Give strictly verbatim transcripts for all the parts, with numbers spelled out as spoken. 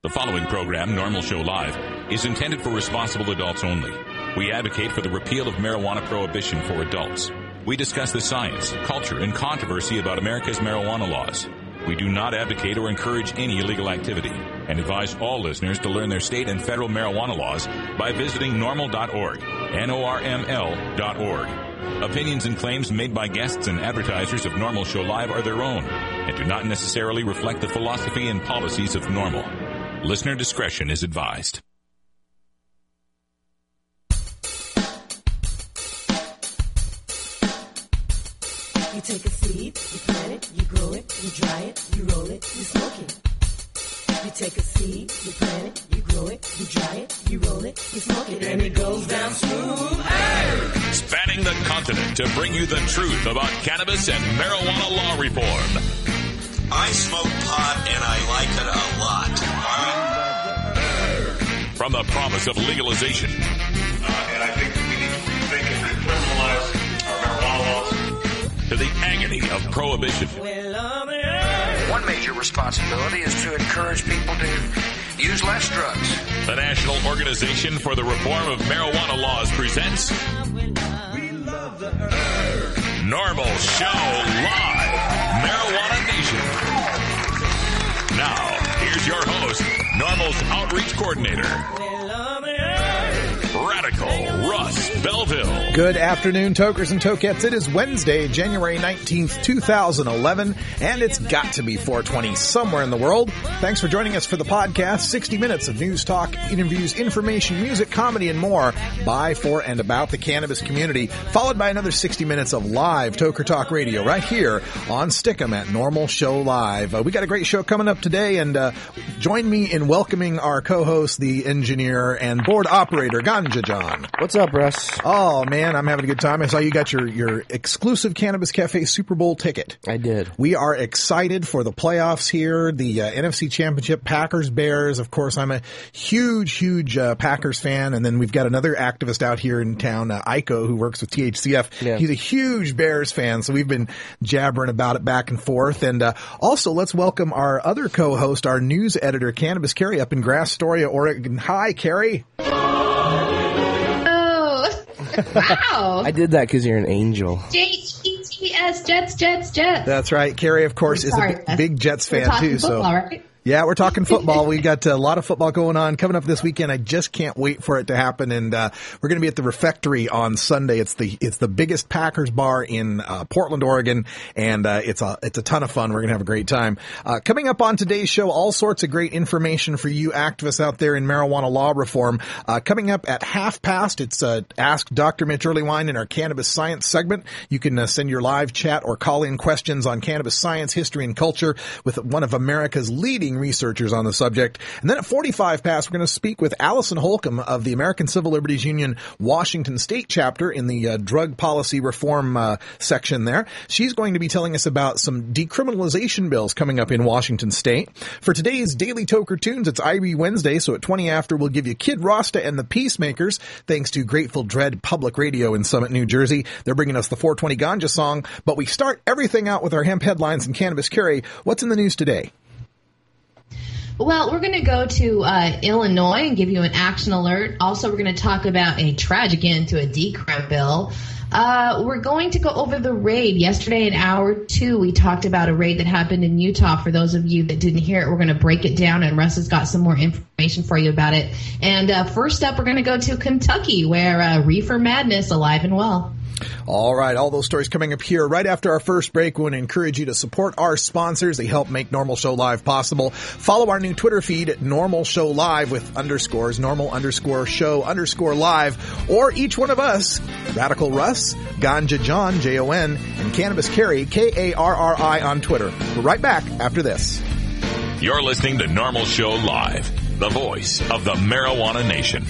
The following program, Normal Show Live, is intended for responsible adults only. We advocate for the repeal of marijuana prohibition for adults. We discuss the science, culture, and controversy about America's marijuana laws. We do not advocate or encourage any illegal activity and advise all listeners to learn their state and federal marijuana laws by visiting normal dot org, N O R M L dot org. Opinions and claims made by guests and advertisers of Normal Show Live are their own and do not necessarily reflect the philosophy and policies of Normal. Listener discretion is advised. You take a seed, you plant it, you grow it, you dry it, you roll it, you smoke it. You take a seed, you plant it, you grow it, you dry it, you roll it, you smoke it, and it goes down smooth. Hey! Spanning the continent to bring you the truth about cannabis and marijuana law reform. I smoke pot and I like it a lot. From the promise of legalization. Uh, and I think we need to rethink and decriminalize our marijuana laws. To the agony of prohibition. One major responsibility is to encourage people to use less drugs. The National Organization for the Reform of Marijuana Laws presents Normal Show Live, Marijuana Nation. Now, here's your host, Normal's Outreach Coordinator, Radical Russ Belville. Good afternoon, tokers and tokettes. It is Wednesday, January nineteenth, two thousand eleven, and it's got to be four twenty somewhere in the world. Thanks for joining us for the podcast, sixty minutes of news, talk, interviews, information, music, comedy, and more by, for, and about the cannabis community, followed by another sixty minutes of live Toker Talk Radio right here on Stickum at Normal Show Live. Uh, we got a great show coming up today, and uh, join me in welcoming our co-host, the engineer and board operator, Ganja John. What's up, Russ? Oh, man, I'm having a good time. I saw you got your, your exclusive Cannabis Cafe Super Bowl ticket. I did. We are excited for the playoffs here, the uh, N F C Championship, Packers, Bears. Of course, I'm a huge, huge uh, Packers fan. And then we've got another activist out here in town, uh, Iko, who works with T H C F. Yeah. He's a huge Bears fan, so we've been jabbering about it back and forth. And uh, also, let's welcome our other co-host, our news editor, Cannabis Carrie, up in Astoria, Oregon. Hi, Carrie. Wow. I did that because you're an angel. J E T S, Jets, Jets, Jets. That's right. Carrie, of course, is a big, big Jets fan, too. Football, so. Right? Yeah, we're talking football. We've got a lot of football going on coming up this weekend. I just can't wait for it to happen. And uh we're going to be at the Refectory on Sunday. It's the it's the biggest Packers bar in uh Portland, Oregon, and uh it's a it's a ton of fun. We're going to have a great time. Uh coming up on today's show, all sorts of great information for you activists out there in marijuana law reform. Uh coming up at half past, it's uh Ask Doctor Mitch Earlywine in our Cannabis Science segment. You can uh, send your live chat or call in questions on cannabis science, history, and culture with one of America's leading researchers on the subject. And then at forty-five past, we're going to speak with Allison Holcomb of the American Civil Liberties Union Washington State chapter in the uh, drug policy reform uh, section there. She's going to be telling us about some decriminalization bills coming up in Washington State. For today's Daily Toker Tunes, it's I B Wednesday, so at twenty after, we'll give you Kid Rasta and the Peacemakers, thanks to Grateful Dread Public Radio in Summit, New Jersey. They're bringing us the four twenty Ganja song, but we start everything out with our hemp headlines and Cannabis Carry. What's in the news today? Well, we're going to go to uh, Illinois and give you an action alert. Also, we're going to talk about a tragic end to a decrim bill. Uh, we're going to go over the raid. Yesterday in hour two, we talked about a raid that happened in Utah. For those of you that didn't hear it, we're going to break it down, and Russ has got some more information for you about it. And uh, first up, we're going to go to Kentucky, where uh, Reefer Madness alive and well. All right, all those stories coming up here right after our first break. We want to encourage you to support our sponsors. They help make Normal Show Live possible. Follow our new Twitter feed at Normal Show Live with underscores, normal underscore show underscore live, or each one of us, Radical Russ, Ganja John, J O N, and Cannabis Carrie, K A R R I on Twitter. We're right back after this. You're listening to Normal Show Live, the voice of the marijuana nation.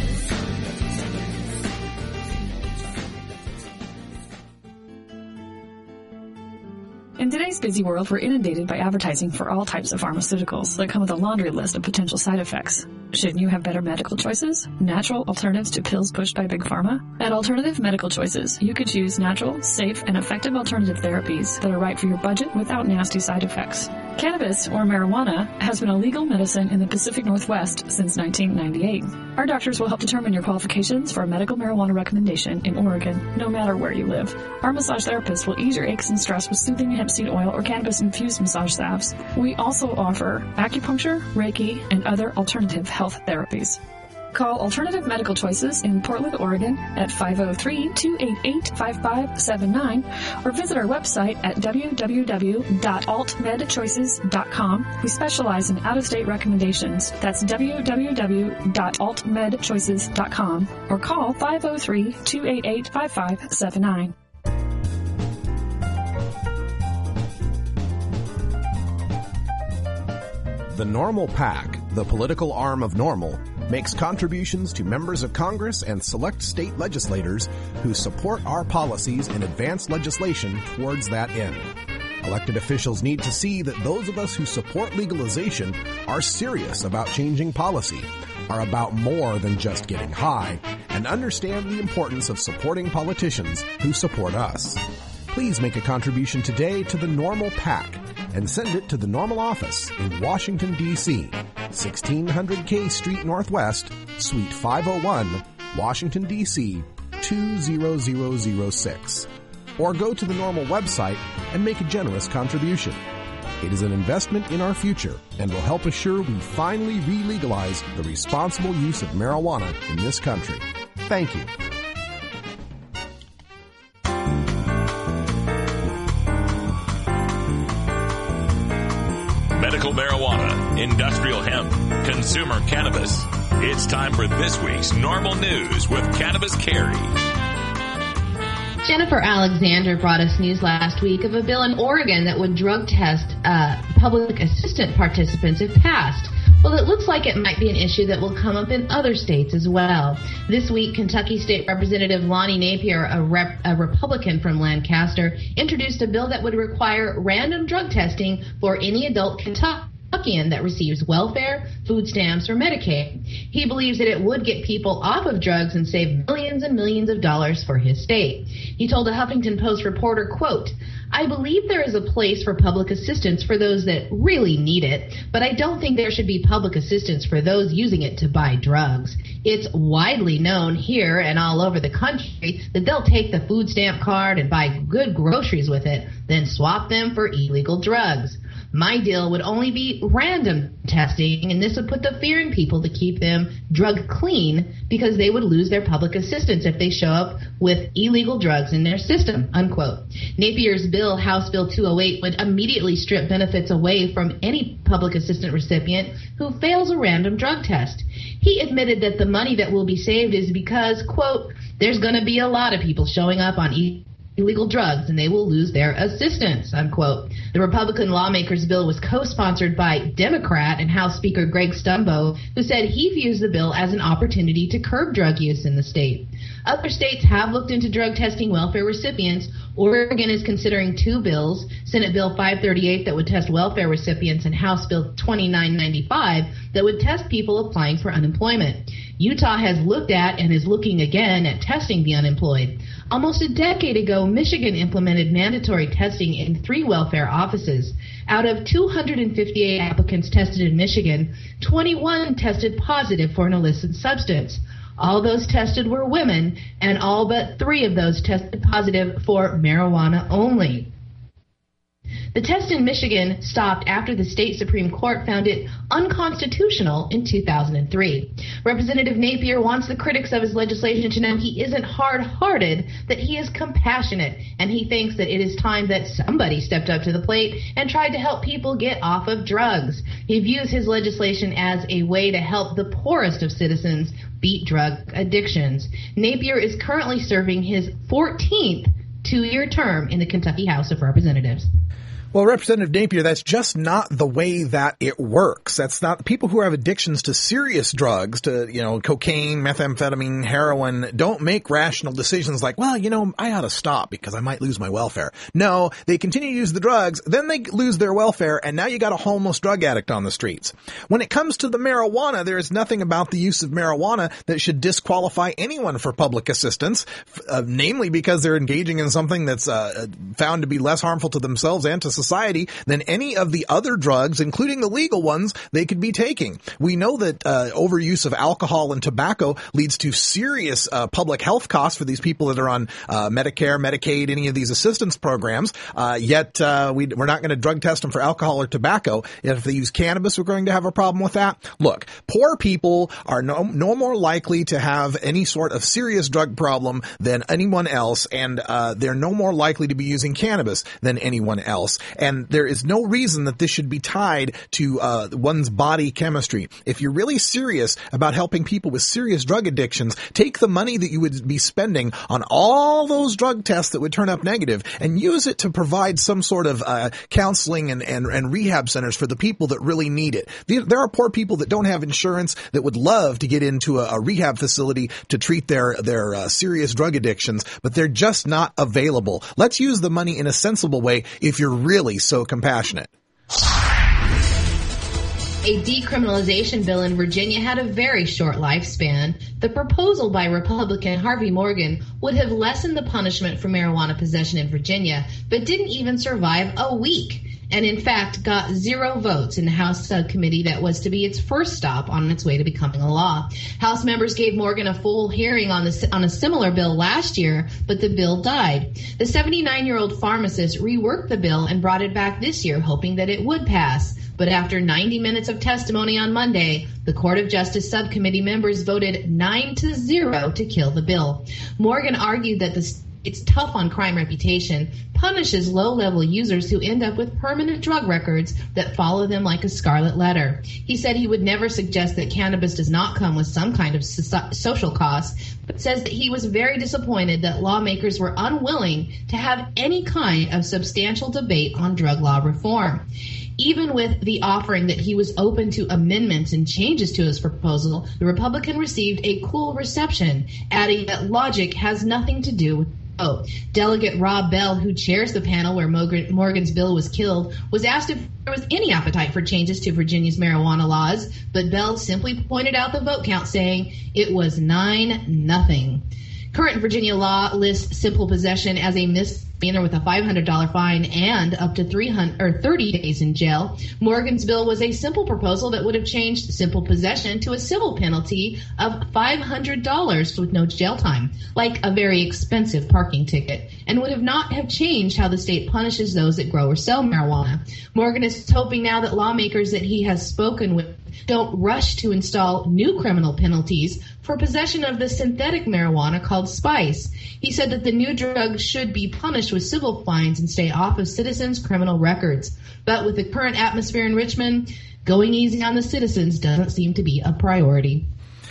In today's busy world, we're inundated by advertising for all types of pharmaceuticals that come with a laundry list of potential side effects. Shouldn't you have better medical choices? Natural alternatives to pills pushed by Big Pharma? At Alternative Medical Choices, you could choose natural, safe, and effective alternative therapies that are right for your budget without nasty side effects. Cannabis, or marijuana, has been a legal medicine in the Pacific Northwest since nineteen ninety-eight. Our doctors will help determine your qualifications for a medical marijuana recommendation in Oregon, no matter where you live. Our massage therapists will ease your aches and stress with soothing hemp seed oil or cannabis-infused massage salves. We also offer acupuncture, Reiki, and other alternative health therapies. Call Alternative Medical Choices in Portland, Oregon at five oh three, two eight eight, five five seven nine or visit our website at w w w dot alt med choices dot com. We specialize in out-of-state recommendations. That's w w w dot alt med choices dot com or call five oh three, two eight eight, five five seven nine. The Normal PAC, the political arm of NORML, makes contributions to members of Congress and select state legislators who support our policies and advance legislation towards that end. Elected officials need to see that those of us who support legalization are serious about changing policy, are about more than just getting high, and understand the importance of supporting politicians who support us. Please make a contribution today to the Normal PAC and send it to the NORML office in Washington, D C, sixteen hundred K Street Northwest, Suite five oh one, Washington, D C, two zero zero zero six. Or go to the NORML website and make a generous contribution. It is an investment in our future and will help assure we finally re-legalize the responsible use of marijuana in this country. Thank you. Medical marijuana, industrial hemp, consumer cannabis. It's time for this week's Normal News with Cannabis Carrie. Jennifer Alexander brought us news last week of a bill in Oregon that would drug test uh, public assistant participants if passed. Well, it looks like it might be an issue that will come up in other states as well. This week, Kentucky State Representative Lonnie Napier, a, rep, a Republican from Lancaster, introduced a bill that would require random drug testing for any adult Kentuckian that receives welfare, food stamps, or Medicaid. He believes that it would get people off of drugs and save millions and millions of dollars for his state. He told a Huffington Post reporter, quote, "I believe there is a place for public assistance for those that really need it, but I don't think there should be public assistance for those using it to buy drugs. It's widely known here and all over the country that they'll take the food stamp card and buy good groceries with it, then swap them for illegal drugs. My deal would only be random testing, and this would put the fear in people to keep them drug clean because they would lose their public assistance if they show up with illegal drugs in their system," unquote. Napier's bill, House Bill two oh eight, would immediately strip benefits away from any public assistant recipient who fails a random drug test. He admitted that the money that will be saved is because, quote, "there's going to be a lot of people showing up on e- illegal drugs and they will lose their assistance," unquote. The Republican lawmaker's bill was co-sponsored by Democrat and House Speaker Greg Stumbo, who said he views the bill as an opportunity to curb drug use in the state. Other states have looked into drug testing welfare recipients. Oregon is considering two bills, Senate Bill five thirty-eight that would test welfare recipients and House Bill twenty-nine ninety-five that would test people applying for unemployment. Utah has looked at and is looking again at testing the unemployed. Almost a decade ago, Michigan implemented mandatory testing in three welfare offices. Out of two hundred fifty-eight applicants tested in Michigan, twenty-one tested positive for an illicit substance. All those tested were women, and all but three of those tested positive for marijuana only. The test in Michigan stopped after the state Supreme Court found it unconstitutional in two thousand three. Representative Napier wants the critics of his legislation to know he isn't hard-hearted, that he is compassionate, and he thinks that it is time that somebody stepped up to the plate and tried to help people get off of drugs. He views his legislation as a way to help the poorest of citizens beat drug addictions. Napier is currently serving his fourteenth two-year term in the Kentucky House of Representatives. Well, Representative Napier, that's just not the way that it works. That's not people who have addictions to serious drugs, to, you know, cocaine, methamphetamine, heroin, don't make rational decisions like, well, you know, I ought to stop because I might lose my welfare. No, they continue to use the drugs, then they lose their welfare, and now you got a homeless drug addict on the streets. When it comes to the marijuana, there is nothing about the use of marijuana that should disqualify anyone for public assistance, uh, namely because they're engaging in something that's uh, found to be less harmful to themselves and to society society than any of the other drugs, including the legal ones, they could be taking. We know that uh, overuse of alcohol and tobacco leads to serious uh, public health costs for these people that are on uh, Medicare, Medicaid, any of these assistance programs. Uh, yet uh, we, we're not going to drug test them for alcohol or tobacco. If they use cannabis, we're going to have a problem with that. Look, poor people are no, no more likely to have any sort of serious drug problem than anyone else, and uh, they're no more likely to be using cannabis than anyone else. And there is no reason that this should be tied to uh, one's body chemistry. If you're really serious about helping people with serious drug addictions, take the money that you would be spending on all those drug tests that would turn up negative and use it to provide some sort of uh, counseling and, and, and rehab centers for the people that really need it. There are poor people that don't have insurance that would love to get into a, a rehab facility to treat their, their uh, serious drug addictions, but they're just not available. Let's use the money in a sensible way if you're really so compassionate. A decriminalization bill in Virginia had a very short lifespan. The proposal by Republican Harvey Morgan would have lessened the punishment for marijuana possession in Virginia, but didn't even survive a week, and in fact got zero votes in the House subcommittee that was to be its first stop on its way to becoming a law. House members gave Morgan a full hearing on, the, on a similar bill last year, but the bill died. The seventy-nine-year-old pharmacist reworked the bill and brought it back this year, hoping that it would pass. But after ninety minutes of testimony on Monday, the Court of Justice subcommittee members voted nine to zero to kill the bill. Morgan argued that the state's tough on crime reputation punishes low-level users who end up with permanent drug records that follow them like a scarlet letter. He said he would never suggest that cannabis does not come with some kind of so- social cost, but says that he was very disappointed that lawmakers were unwilling to have any kind of substantial debate on drug law reform. Even with the offering that he was open to amendments and changes to his proposal, the Republican received a cool reception, adding that logic has nothing to do with Oh, Delegate Rob Bell, who chairs the panel where Morgan's bill was killed, was asked if there was any appetite for changes to Virginia's marijuana laws, but Bell simply pointed out the vote count, saying it was nine nothing. Current Virginia law lists simple possession as a misdemeanor with a five hundred dollars fine and up to three hundred or thirty days in jail. Morgan's bill was a simple proposal that would have changed simple possession to a civil penalty of five hundred dollars with no jail time, like a very expensive parking ticket, and would have not have changed how the state punishes those that grow or sell marijuana. Morgan is hoping now that lawmakers that he has spoken with don't rush to install new criminal penalties for possession of the synthetic marijuana called Spice. He said that the new drug should be punished with civil fines and stay off of citizens' criminal records. But with the current atmosphere in Richmond, going easy on the citizens doesn't seem to be a priority.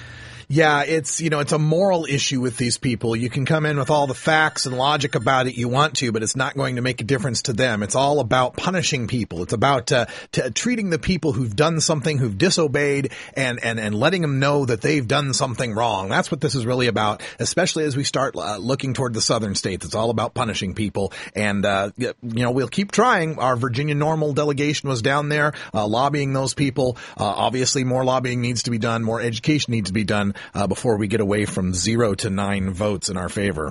Yeah, it's, you know, it's a moral issue with these people. You can come in with all the facts and logic about it you want to, but it's not going to make a difference to them. It's all about punishing people. It's about uh, t- treating the people who've done something, who've disobeyed, and, and, and letting them know that they've done something wrong. That's what this is really about, especially as we start uh, looking toward the southern states. It's all about punishing people. And, uh, you know, we'll keep trying. Our Virginia Normal delegation was down there uh, lobbying those people. Uh, obviously, more lobbying needs to be done. More education needs to be done. Uh, before we get away from zero to nine votes in our favor.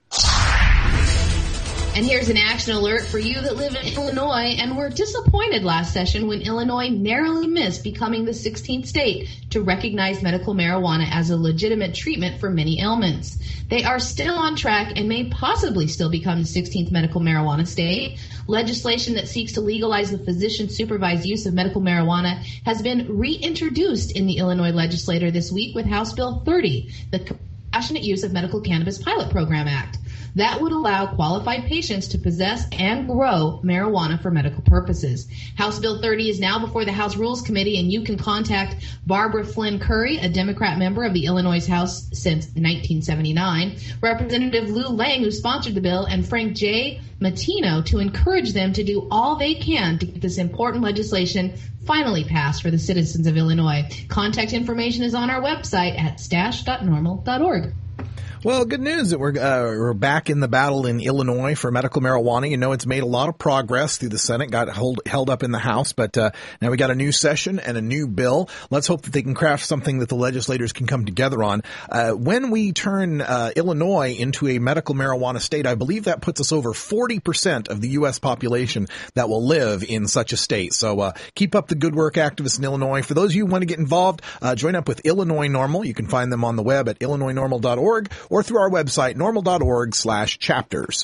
And here's an action alert for you that live in Illinois and were disappointed last session when Illinois narrowly missed becoming the sixteenth state to recognize medical marijuana as a legitimate treatment for many ailments. They are still on track and may possibly still become the sixteenth medical marijuana state. Legislation that seeks to legalize the physician-supervised use of medical marijuana has been reintroduced in the Illinois legislature this week with House Bill thirty, the Compassionate Use of Medical Cannabis Pilot Program Act. That would allow qualified patients to possess and grow marijuana for medical purposes. House Bill thirty is now before the House Rules Committee, and you can contact Barbara Flynn Curry, a Democrat member of the Illinois House since nineteen seventy-nine, Representative Lou Lang, who sponsored the bill, and Frank J. Matino to encourage them to do all they can to get this important legislation finally passed for the citizens of Illinois. Contact information is on our website at stash dot normal dot org. Well, good news that we're uh, we're back in the battle in Illinois for medical marijuana. You know, it's made a lot of progress through the Senate, got hold, held up in the House, but uh, now we got a new session and a new bill. Let's hope that they can craft something that the legislators can come together on. Uh, when we turn uh, Illinois into a medical marijuana state, I believe that puts us over forty percent of the U S population that will live in such a state. So uh, keep up the good work, activists in Illinois. For those of you who want to get involved, uh, join up with Illinois Normal. You can find them on the web at illinois normal dot org. or through our website, normal.org slash chapters.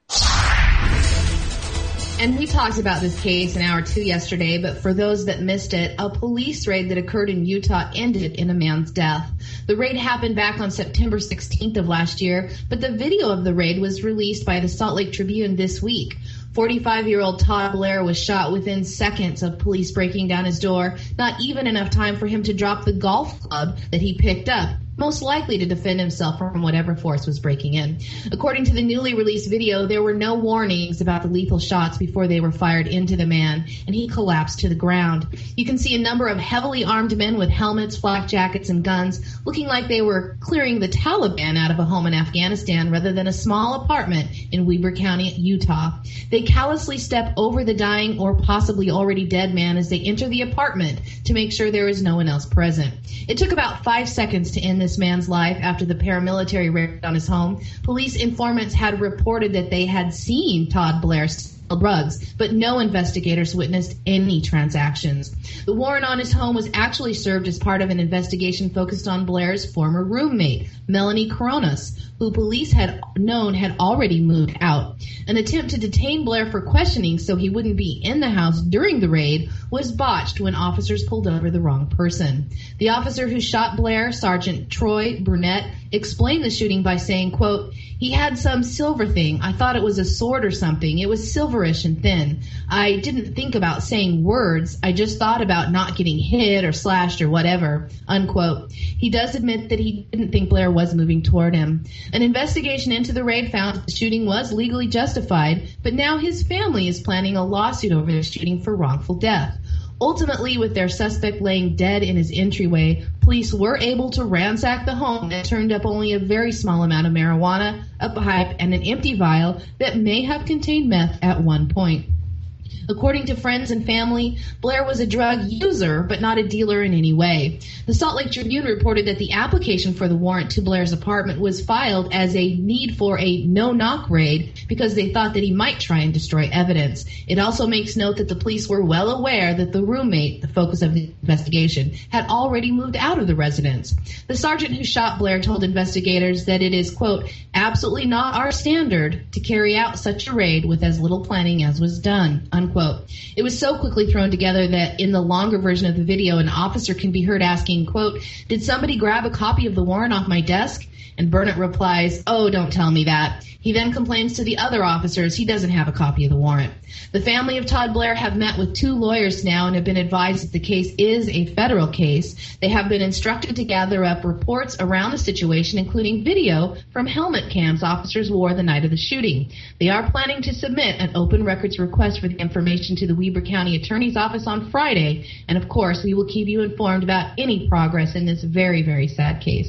And we talked about this case an hour or two yesterday, but for those that missed it, a police raid that occurred in Utah ended in a man's death. The raid happened back on September sixteenth of last year, but the video of the raid was released by the Salt Lake Tribune this week. forty-five-year-old Todd Blair was shot within seconds of police breaking down his door, not even enough time for him to drop the golf club that he picked up, most likely to defend himself from whatever force was breaking in. According to the newly released video, there were no warnings about the lethal shots before they were fired into the man, and he collapsed to the ground. You can see a number of heavily armed men with helmets, flak jackets, and guns, looking like they were clearing the Taliban out of a home in Afghanistan rather than a small apartment in Weber County, Utah. They callously step over the dying or possibly already dead man as they enter the apartment to make sure there is no one else present. It took about five seconds to end this man's life after the paramilitary raid on his home. Police informants had reported that they had seen Todd Blair sell drugs, but no investigators witnessed any transactions. The warrant on his home was actually served as part of an investigation focused on Blair's former roommate, Melanie Coronas, who police had known had already moved out. An attempt to detain Blair for questioning so he wouldn't be in the house during the raid was botched when officers pulled over the wrong person. The officer who shot Blair, Sergeant Troy Burnett, explained the shooting by saying, quote, "He had some silver thing. I thought it was a sword or something. It was silverish and thin. I didn't think about saying words. I just thought about not getting hit or slashed or whatever," unquote. He does admit that he didn't think Blair was moving toward him. An investigation into the raid found the shooting was legally justified, but now his family is planning a lawsuit over the shooting for wrongful death. Ultimately, with their suspect laying dead in his entryway, police were able to ransack the home that turned up only a very small amount of marijuana, a pipe, and an empty vial that may have contained meth at one point. According to friends and family, Blair was a drug user, but not a dealer in any way. The Salt Lake Tribune reported that the application for the warrant to Blair's apartment was filed as a need for a no-knock raid because they thought that he might try and destroy evidence. It also makes note that the police were well aware that the roommate, the focus of the investigation, had already moved out of the residence. The sergeant who shot Blair told investigators that it is, quote, "absolutely not our standard to carry out such a raid with as little planning as was done," unquote. It was so quickly thrown together that in the longer version of the video, an officer can be heard asking, quote, "Did somebody grab a copy of the warrant off my desk?" And Burnett replies, "Oh, don't tell me that." He then complains to the other officers he doesn't have a copy of the warrant. The family of Todd Blair have met with two lawyers now and have been advised that the case is a federal case. They have been instructed to gather up reports around the situation, including video from helmet cams officers wore the night of the shooting. They are planning to submit an open records request for the information to the Weber County Attorney's Office on Friday. And of course, we will keep you informed about any progress in this very, very sad case.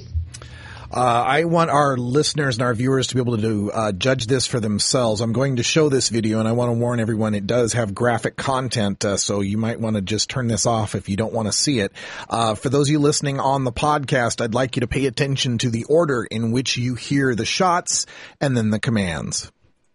Uh, I want our listeners and our viewers to be able to uh, judge this for themselves. I'm going to show this video, and I want to warn everyone it does have graphic content, uh, so you might want to just turn this off if you don't want to see it. Uh, for those of you listening on the podcast, I'd like you to pay attention to the order in which you hear the shots and then the commands.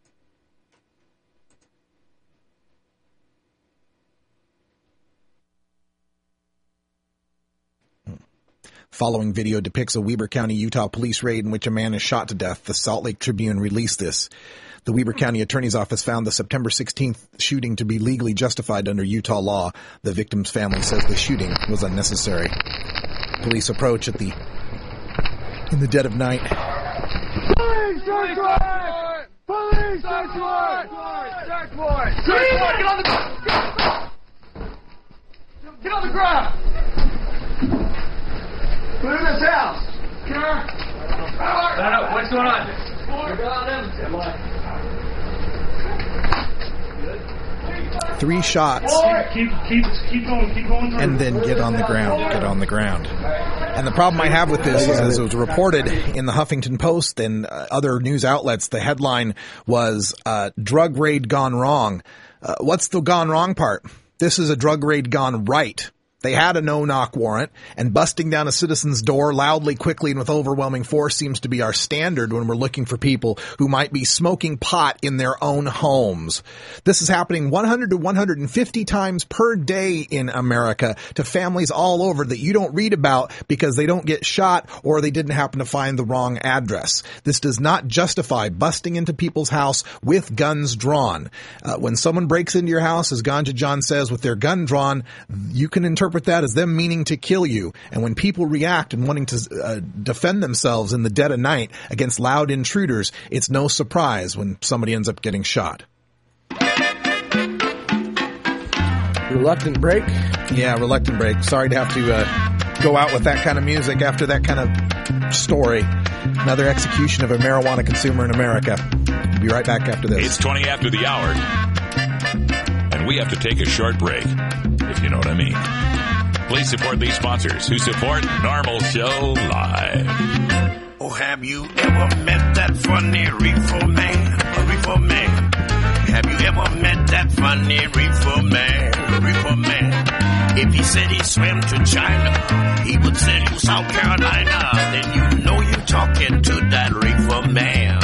Following video depicts a Weber County, Utah police raid in which a man is shot to death. The Salt Lake Tribune released this. The Weber County Attorney's Office found the September sixteenth shooting to be legally justified under Utah law. The victim's family says the shooting was unnecessary. Police approach at the in the dead of night. Police, search warrant! Police, search warrant! Search warrant! Search warrant! Get on the Get on the ground! Who's in this house? Sure. I don't know. What's going on? Three shots. Keep, keep, keep going, keep going. And then get on the ground. Get on the ground. And the problem I have with this is, as it was reported in the Huffington Post and uh, other news outlets, the headline was uh, drug raid gone wrong. Uh, what's the gone wrong part? This is a drug raid gone right. They had a no-knock warrant, and busting down a citizen's door loudly, quickly, and with overwhelming force seems to be our standard when we're looking for people who might be smoking pot in their own homes. This is happening one hundred to one hundred fifty times per day in America to families all over that you don't read about because they don't get shot or they didn't happen to find the wrong address. This does not justify busting into people's house with guns drawn. Uh, when someone breaks into your house, as Ganja John says, with their gun drawn, you can interpret that as them meaning to kill you. And when people react and wanting to uh, defend themselves in the dead of night against loud intruders, it's no surprise when somebody ends up getting shot. Reluctant break? Yeah, reluctant break. Sorry to have to uh, go out with that kind of music after that kind of story. Another execution of a marijuana consumer in America. We'll be right back after this. It's twenty after the hour, and we have to take a short break, if you know what I mean. Please support these sponsors who support Normal Show Live. Oh, have you ever met that funny reefer man? A reefer man. Have you ever met that funny reefer man? Reefer man. If he said he swam to China, he would say to South Carolina. Then you know you're talking to that reefer man.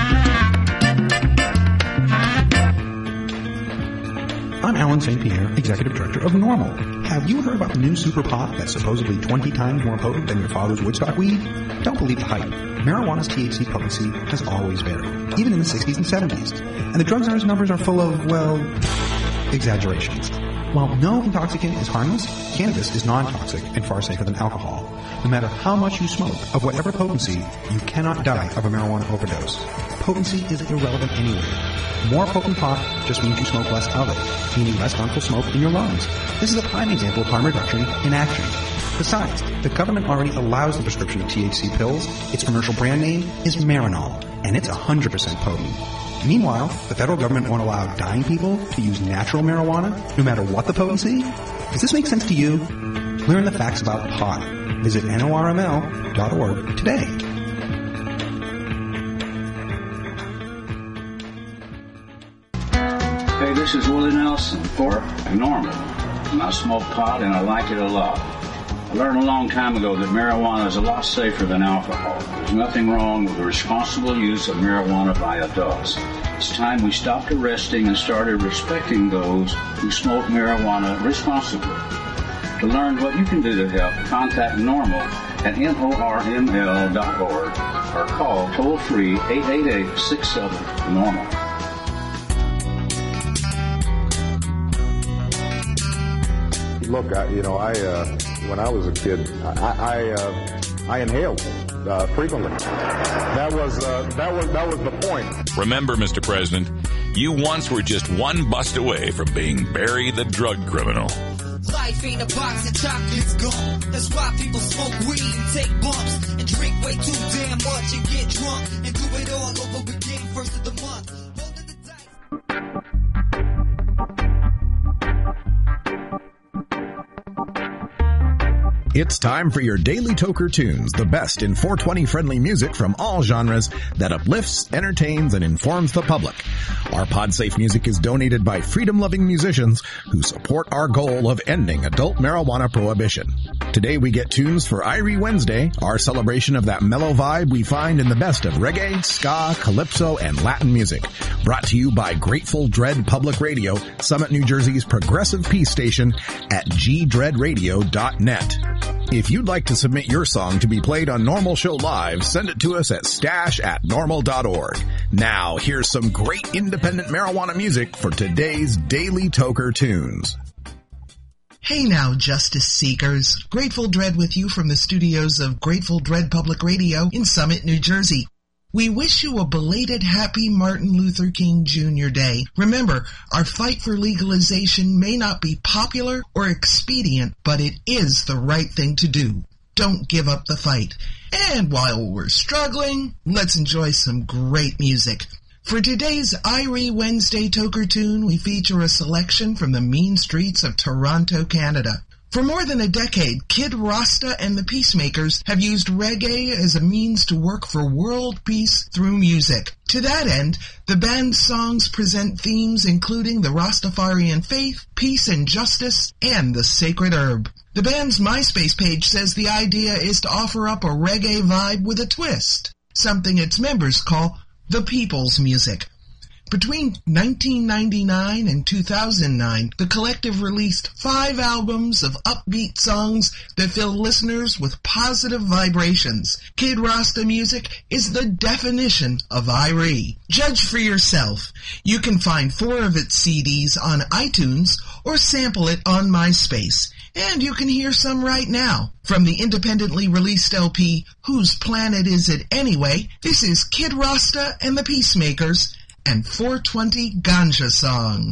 I'm Alan Saint Pierre, Executive Director of NORML. Have you heard about the new super pot that's supposedly twenty times more potent than your father's Woodstock weed? Don't believe the hype. Marijuana's T H C potency has always varied, even in the sixties and seventies. And the drug czar's numbers are full of, well, exaggerations. While no intoxicant is harmless, cannabis is non-toxic and far safer than alcohol. No matter how much you smoke, of whatever potency, you cannot die of a marijuana overdose. Potency is irrelevant anyway. More potent pot just means you smoke less of it, meaning less harmful smoke in your lungs. This is a prime example of harm reduction in action. Besides, the government already allows the prescription of T H C pills. Its commercial brand name is Marinol, and it's one hundred percent potent. Meanwhile, the federal government won't allow dying people to use natural marijuana, no matter what the potency. Does this make sense to you? Learn the facts about pot. Visit N O R M L dot org today. Hey, this is Willie Nelson for NORML. And I smoke pot and I like it a lot. I learned a long time ago that marijuana is a lot safer than alcohol. There's nothing wrong with the responsible use of marijuana by adults. It's time we stopped arresting and started respecting those who smoke marijuana responsibly. To learn what you can do to help, contact NORML at N O R M L dot org or call toll-free eight eight eight, six seven, NORML. Look, I, you know, I uh, when I was a kid, I I, uh, I inhaled uh, frequently. That was uh, that was that was the point. Remember, Mister President, you once were just one bust away from being Barry the drug criminal. Life ain't a box of chocolates gone. That's why people smoke weed and take bumps and drink way too damn much and get drunk and do it all over again first of the month. It's time for your Daily Toker Tunes, the best in four twenty friendly music from all genres that uplifts, entertains, and informs the public. Our PodSafe music is donated by freedom-loving musicians who support our goal of ending adult marijuana prohibition. Today we get tunes for Irie Wednesday, our celebration of that mellow vibe we find in the best of reggae, ska, calypso, and Latin music. Brought to you by Grateful Dread Public Radio, Summit, New Jersey's progressive peace station at g dread radio dot net. If you'd like to submit your song to be played on Normal Show Live, send it to us at stash at normal dot org. Now, here's some great independent marijuana music for today's Daily Toker Tunes. Hey now, Justice Seekers. Grateful Dread with you from the studios of Grateful Dread Public Radio in Summit, New Jersey. We wish you a belated happy Martin Luther King Junior Day. Remember, our fight for legalization may not be popular or expedient, but it is the right thing to do. Don't give up the fight. And while we're struggling, let's enjoy some great music. For today's Irie Wednesday Toker Tune, we feature a selection from the mean streets of Toronto, Canada. For more than a decade, Kid Rasta and the Peacemakers have used reggae as a means to work for world peace through music. To that end, the band's songs present themes including the Rastafarian faith, peace and justice, and the sacred herb. The band's MySpace page says the idea is to offer up a reggae vibe with a twist, something its members call the people's music. Between nineteen ninety-nine and two thousand nine, the collective released five albums of upbeat songs that fill listeners with positive vibrations. Kid Rasta music is the definition of Irie. Judge for yourself. You can find four of its C Ds on iTunes or sample it on MySpace. And you can hear some right now. From the independently released L P, Whose Planet Is It Anyway? This is Kid Rasta and the Peacemakers and four twenty Ganja Song.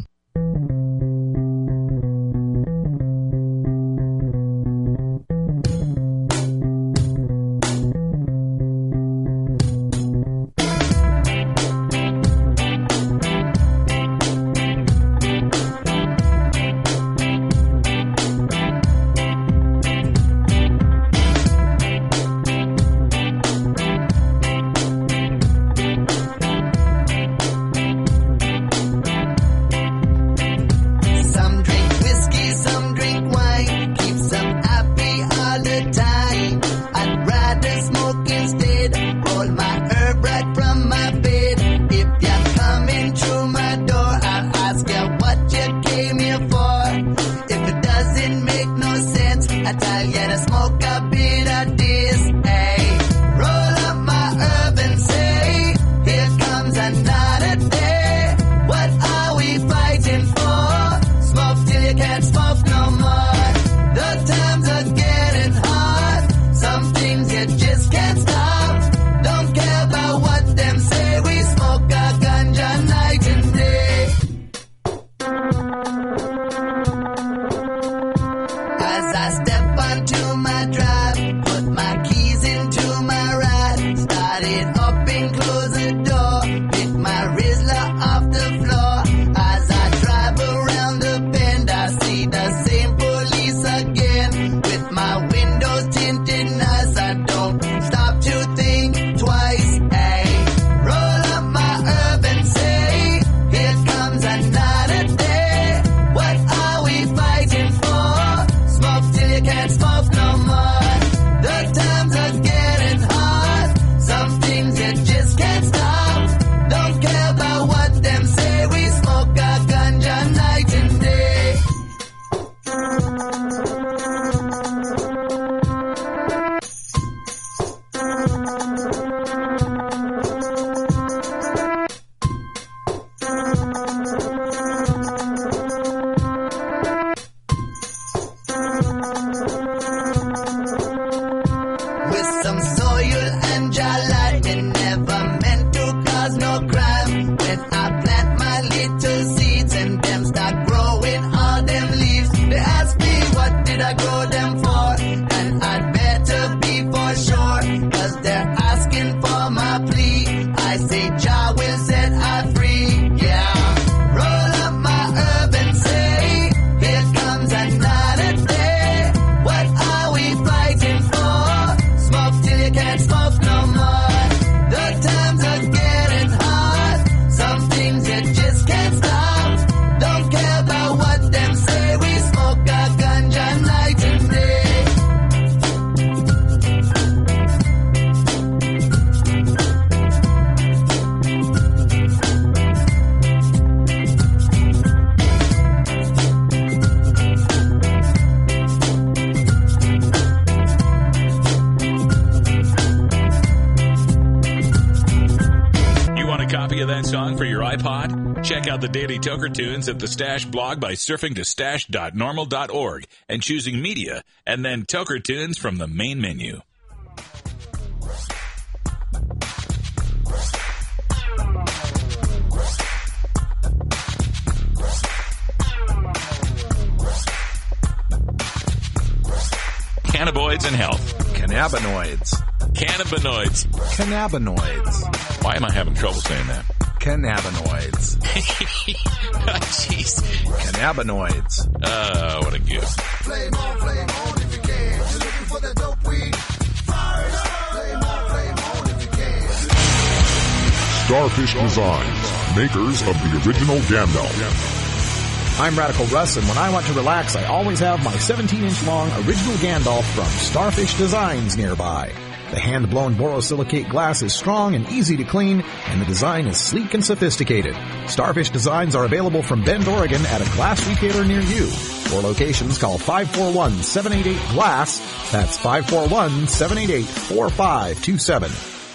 Check out the Daily Toker Tunes at the Stash blog by surfing to stash dot normal dot org and choosing Media, and then Toker Tunes from the main menu. Cannabinoids and health. Cannabinoids. Cannabinoids. Cannabinoids. Why am I having trouble saying that? Cannabinoids. Jeez. Cannabinoids. Oh, what a gift. Flame on, flame on if you can. You're looking for that dope weed. Fire it up. Flame on, flame on if you can. Starfish Designs, makers of the original Gandalf. I'm Radical Russ, and when I want to relax, I always have my seventeen-inch long original Gandalf from Starfish Designs nearby. The hand-blown borosilicate glass is strong and easy to clean, and the design is sleek and sophisticated. Starfish Designs are available from Bend, Oregon at a glass retailer near you. For locations, call five four one, seven eight eight, GLASS. That's five four one, seven eight eight, four five two seven.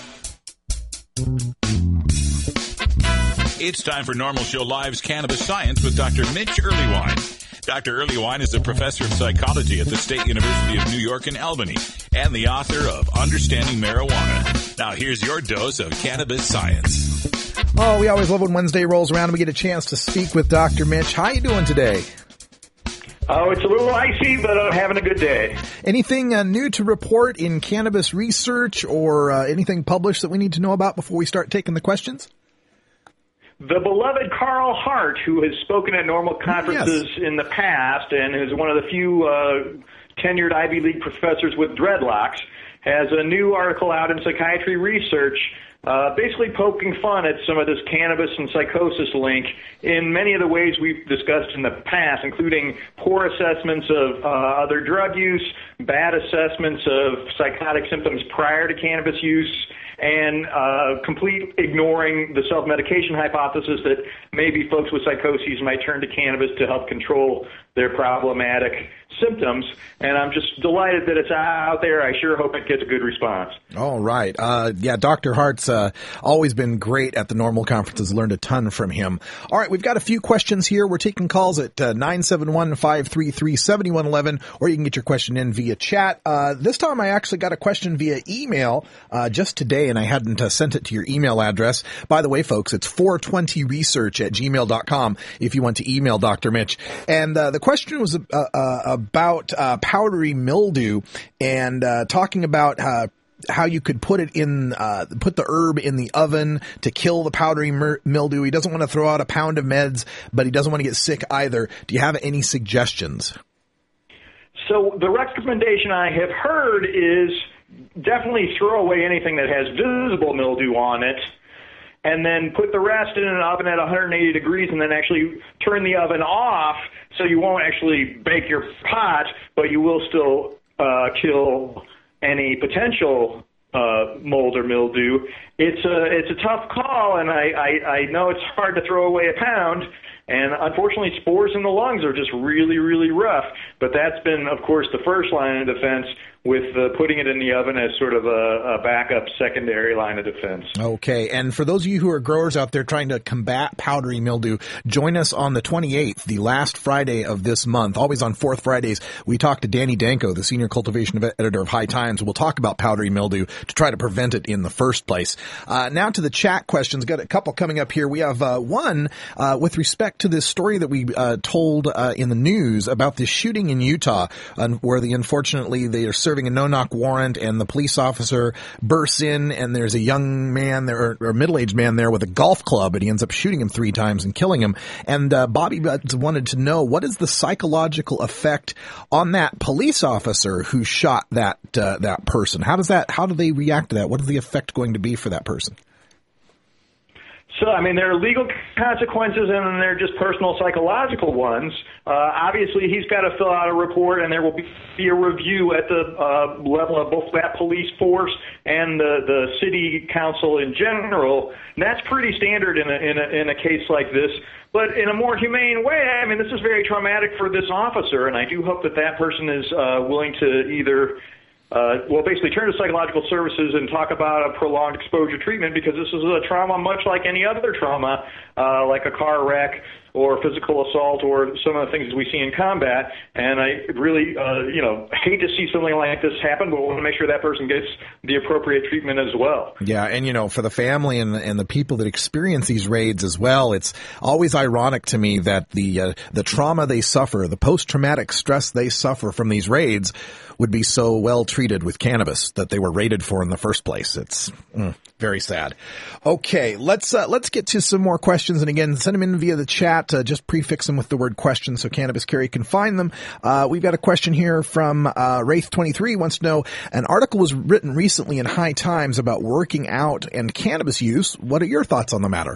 It's time for Normal Show Live's Cannabis Science with Doctor Mitch Earlywine. Doctor Earlywine is a professor of psychology at the State University of New York in Albany and the author of Understanding Marijuana. Now here's your dose of cannabis science. Oh, we always love when Wednesday rolls around and we get a chance to speak with Doctor Mitch. How you doing today? Oh, it's a little icy, but I'm having a good day. Anything uh, new to report in cannabis research or uh, anything published that we need to know about before we start taking the questions? The beloved Carl Hart, who has spoken at normal conferences yes. in the past and is one of the few uh, tenured Ivy League professors with dreadlocks, has a new article out in Psychiatry Research uh, basically poking fun at some of this cannabis and psychosis link in many of the ways we've discussed in the past, including poor assessments of uh, other drug use, bad assessments of psychotic symptoms prior to cannabis use, and uh, complete ignoring the self-medication hypothesis that maybe folks with psychoses might turn to cannabis to help control their problematic symptoms. And I'm just delighted that it's out there. I sure hope it gets a good response. All right. Uh, yeah, Doctor Hart's uh, always been great at the normal conferences. Learned a ton from him. All right, we've got a few questions here. We're taking calls at uh, nine seven one, five three three, seven one one one, or you can get your question in via chat. Uh, this time I actually got a question via email uh, just today, and I hadn't uh, sent it to your email address. By the way, folks, it's four twenty research at gmail dot com if you want to email Doctor Mitch. And uh, the question was uh, uh, about uh, powdery mildew and uh, talking about uh, how you could put it in, uh, put the herb in the oven to kill the powdery mer- mildew. He doesn't want to throw out a pound of meds, but he doesn't want to get sick either. Do you have any suggestions? So the recommendation I have heard is definitely throw away anything that has visible mildew on it, and then put the rest in an oven at one hundred eighty degrees, and then actually turn the oven off so you won't actually bake your pot, but you will still uh, kill any potential uh, mold or mildew. It's a it's a tough call, and I, I, I know it's hard to throw away a pound. And unfortunately, spores in the lungs are just really, really rough. But that's been, of course, the first line of defense, with uh, putting it in the oven as sort of a, a backup secondary line of defense. Okay. And for those of you who are growers out there trying to combat powdery mildew, join us on the twenty-eighth, the last Friday of this month. Always on fourth Fridays, we talk to Danny Danko, the senior cultivation editor of High Times. We'll talk about powdery mildew to try to prevent it in the first place. Uh, now to the chat questions. Got a couple coming up here. We have uh, one uh, with respect to this story that we uh, told uh, in the news about this shooting in Utah, uh, where the unfortunately they are serving a no-knock warrant, and the police officer bursts in, and there's a young man there, or, or middle-aged man there with a golf club, and he ends up shooting him three times and killing him. And uh, Bobby Butts wanted to know, what is the psychological effect on that police officer who shot that uh, that person? How does that? How do they react to that? What is the effect going to be for that person? So, I mean, there are legal consequences, and then there are just personal psychological ones. Uh, obviously, he's got to fill out a report, and there will be, be a review at the uh, level of both that police force and the, the city council in general. And that's pretty standard in a, in a, in a case like this. But in a more humane way, I mean, this is very traumatic for this officer, and I do hope that that person is uh, willing to either Uh, well, basically turn to psychological services and talk about a prolonged exposure treatment, because this is a trauma much like any other trauma, uh, like a car wreck or physical assault or some of the things we see in combat. And I really, uh, you know, hate to see something like this happen, but want to make sure that person gets the appropriate treatment as well. Yeah, and you know, for the family and and the people that experience these raids as well, it's always ironic to me that the uh, the trauma they suffer, the post-traumatic stress they suffer from these raids would be so well treated with cannabis that they were raided for in the first place. It's mm, very sad. Okay, let's uh, let's get to some more questions. And again, send them in via the chat. Uh, just prefix them with the word question so Cannabis Carry can find them. Uh, we've got a question here from uh, Wraith twenty-three wants to know, an article was written recently in High Times about working out and cannabis use. What are your thoughts on the matter?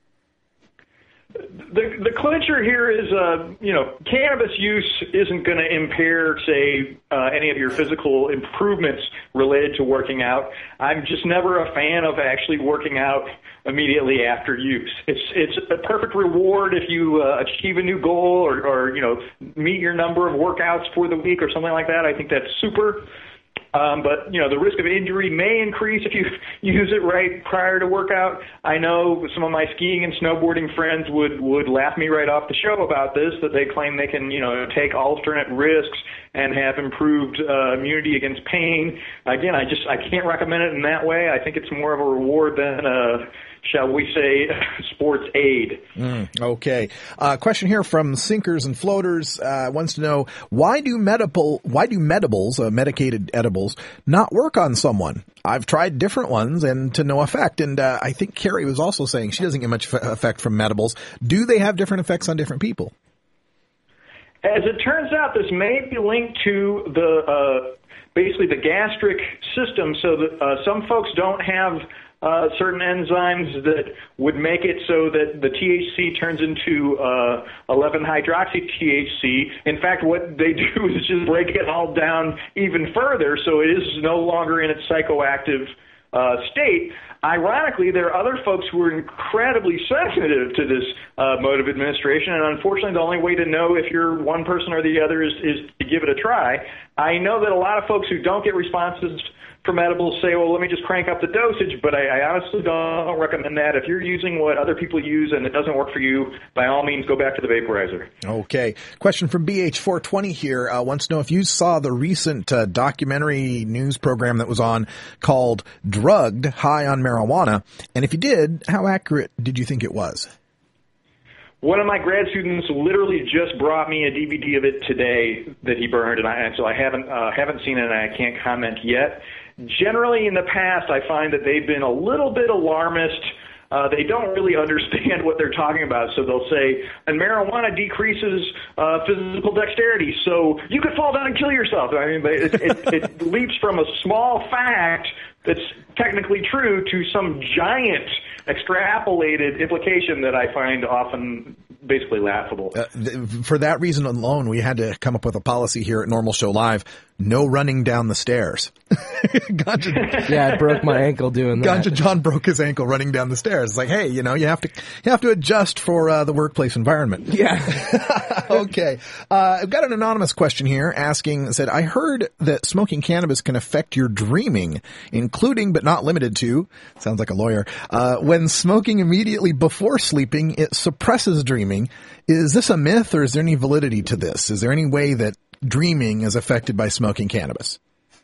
The the clincher here is, uh, you know, cannabis use isn't going to impair, say, uh, any of your physical improvements related to working out. I'm just never a fan of actually working out immediately after use. It's it's a perfect reward if you uh, achieve a new goal or, or, you know, meet your number of workouts for the week or something like that. I think that's super. Um, but, you know, the risk of injury may increase if you use it right prior to workout. I know some of my skiing and snowboarding friends would, would laugh me right off the show about this, that they claim they can, you know, take alternate risks and have improved uh, immunity against pain. Again, I just I can't recommend it in that way. I think it's more of a reward than a, shall we say, sports aid. Mm, okay. Uh, question here from Sinkers and Floaters uh, wants to know, why do medical why do medibles, uh, medicated edibles, not work on someone? I've tried different ones and to no effect. And uh, I think Carrie was also saying she doesn't get much f- effect from medibles. Do they have different effects on different people? As it turns out, this may be linked to the uh, basically the gastric system, so that uh, some folks don't have uh, certain enzymes that would make it so that the T H C turns into uh, eleven hydroxy T H C. In fact, what they do is just break it all down even further, so it is no longer in its psychoactive uh, state. Ironically, there are other folks who are incredibly sensitive to this uh, mode of administration, and unfortunately the only way to know if you're one person or the other is, is to give it a try. I know that a lot of folks who don't get responses from edibles say, well, let me just crank up the dosage, but I, I honestly don't recommend that. If you're using what other people use and it doesn't work for you, by all means, go back to the vaporizer. Okay. Question from B H four twenty here. Uh, wants to know if you saw the recent uh, documentary news program that was on called Drugged, High on Marijuana. And if you did, how accurate did you think it was? One of my grad students literally just brought me a D V D of it today that he burned, and, I, and so I haven't uh, haven't seen it, and I can't comment yet. Generally, in the past, I find that they've been a little bit alarmist. Uh, they don't really understand what they're talking about, so they'll say, and marijuana decreases uh, physical dexterity, so you could fall down and kill yourself. I mean, it, it, it leaps from a small fact that's technically true to some giant extrapolated implication that I find often basically laughable. Uh, th- for that reason alone, we had to come up with a policy here at Normal Show Live. No running down the stairs. Ganja, yeah, I broke my ankle doing that. Ganja John broke his ankle running down the stairs. It's like, hey, you know, you have to you have to adjust for uh, the workplace environment. Yeah. Okay. Uh, I've got an anonymous question here asking, said, I heard that smoking cannabis can affect your dreaming, including but not limited to, sounds like a lawyer, uh, when smoking immediately before sleeping, it suppresses dreaming. Is this a myth or is there any validity to this? Is there any way that dreaming is affected by smoking cannabis?